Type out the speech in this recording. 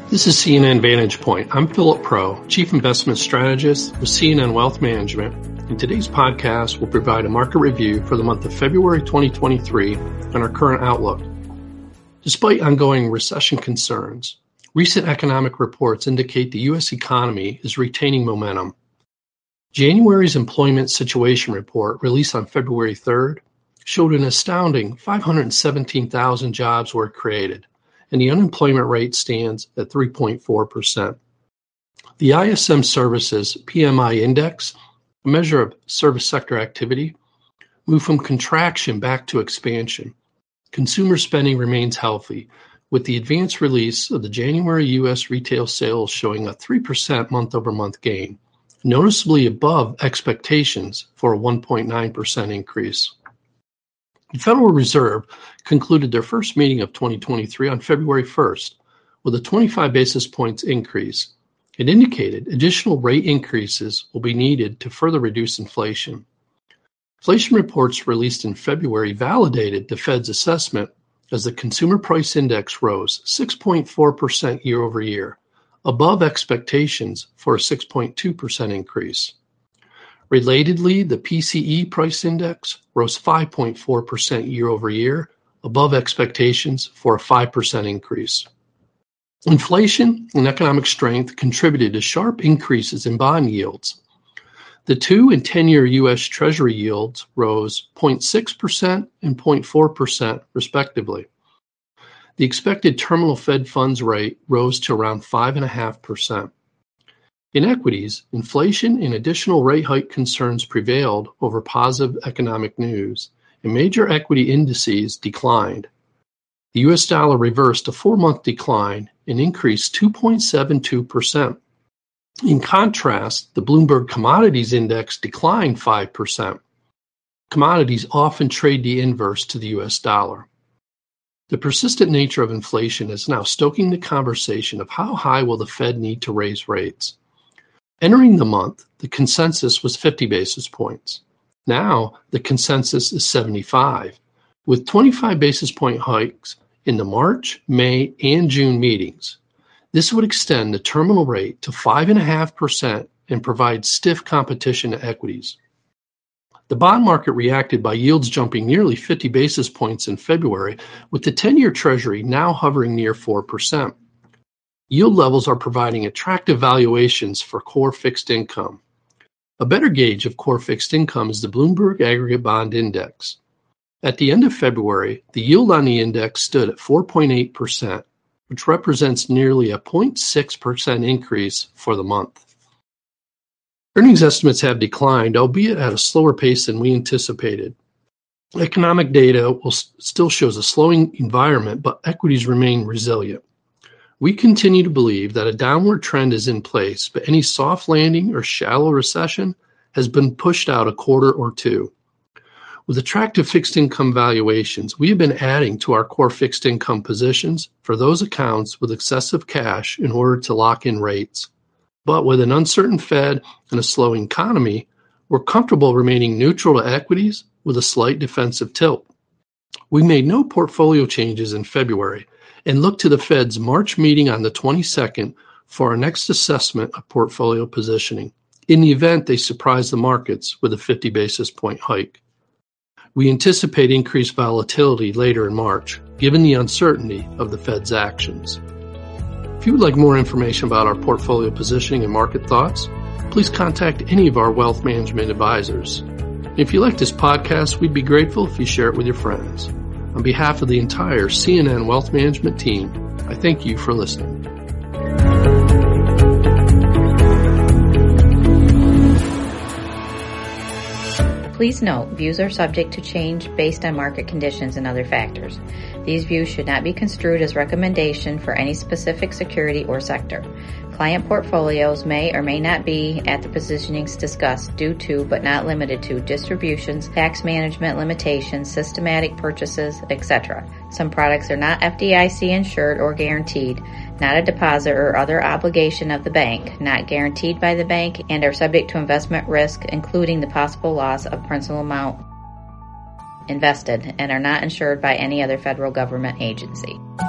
This is CNN Vantage Point. I'm Philip Pro, Chief Investment Strategist with CNN Wealth Management. In today's podcast, we'll provide a market review for the month of February 2023 and our current outlook. Despite ongoing recession concerns, recent economic reports indicate the U.S. economy is retaining momentum. January's Employment Situation Report, released on February 3rd, showed an astounding 517,000 jobs were created, and the unemployment rate stands at 3.4%. The ISM Services PMI Index, a measure of service sector activity, moved from contraction back to expansion. Consumer spending remains healthy, with the advanced release of the January U.S. retail sales showing a 3% month-over-month gain, noticeably above expectations for a 1.9% increase. The Federal Reserve concluded their first meeting of 2023 on February 1st with a 25 basis points increase. It indicated additional rate increases will be needed to further reduce inflation. Inflation reports released in February validated the Fed's assessment as the Consumer Price Index rose 6.4% year over year, above expectations for a 6.2% increase. Relatedly, the PCE price index rose 5.4% year over year, above expectations for a 5% increase. Inflation and economic strength contributed to sharp increases in bond yields. The 2- and 10-year U.S. Treasury yields rose 0.6% and 0.4% respectively. The expected terminal Fed funds rate rose to around 5.5%. In equities, inflation and additional rate hike concerns prevailed over positive economic news, and major equity indices declined. The U.S. dollar reversed a 4-month decline and increased 2.72%. In contrast, the Bloomberg Commodities Index declined 5%. Commodities often trade the inverse to the U.S. dollar. The persistent nature of inflation is now stoking the conversation of how high will the Fed need to raise rates. Entering the month, the consensus was 50 basis points. Now, the consensus is 75, with 25 basis point hikes in the March, May, and June meetings. This would extend the terminal rate to 5.5% and provide stiff competition to equities. The bond market reacted by yields jumping nearly 50 basis points in February, with the 10-year Treasury now hovering near 4%. Yield levels are providing attractive valuations for core fixed income. A better gauge of core fixed income is the Bloomberg Aggregate Bond Index. At the end of February, the yield on the index stood at 4.8%, which represents nearly a 0.6% increase for the month. Earnings estimates have declined, albeit at a slower pace than we anticipated. Economic data still shows a slowing environment, but equities remain resilient. We continue to believe that a downward trend is in place, but any soft landing or shallow recession has been pushed out a quarter or two. With attractive fixed income valuations, we have been adding to our core fixed income positions for those accounts with excessive cash in order to lock in rates. But with an uncertain Fed and a slowing economy, we're comfortable remaining neutral to equities with a slight defensive tilt. We made no portfolio changes in February and look to the Fed's March meeting on the 22nd for our next assessment of portfolio positioning, in the event they surprise the markets with a 50 basis point hike. We anticipate increased volatility later in March, given the uncertainty of the Fed's actions. If you would like more information about our portfolio positioning and market thoughts, please contact any of our wealth management advisors. If you like this podcast, we'd be grateful if you share it with your friends. On behalf of the entire CNN Wealth Management team, I thank you for listening. Please note, views are subject to change based on market conditions and other factors. These views should not be construed as recommendation for any specific security or sector. Client portfolios may or may not be at the positionings discussed due to, but not limited to, distributions, tax management limitations, systematic purchases, etc. Some products are not FDIC insured or guaranteed, not a deposit or other obligation of the bank, not guaranteed by the bank, and are subject to investment risk, including the possible loss of principal amount invested, and are not insured by any other federal government agency.